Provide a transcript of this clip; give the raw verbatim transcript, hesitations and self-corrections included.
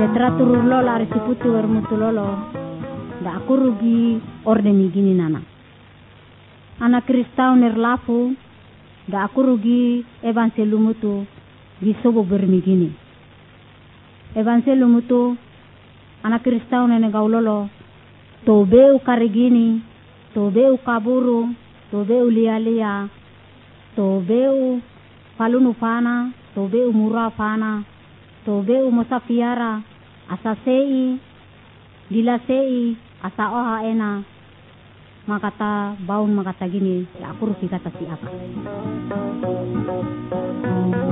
Literatur lolo arisiputi warmutu lolo. Da aku rugi orden gini nana. Anak Kristau nerlafu. Da aku rugi evangelium tu gisobo bermigini. Evangelium tu anak Kristau nene gaulolo. Tobeu karigini, tobeu kaburu, tobeu lia-lia, tobeu falunu fana, tobeu mura fana, tobeu mosafiara, asasei, dilasei, asa oha ena. Makata baun makata gini, ya aku rugi kata si apa.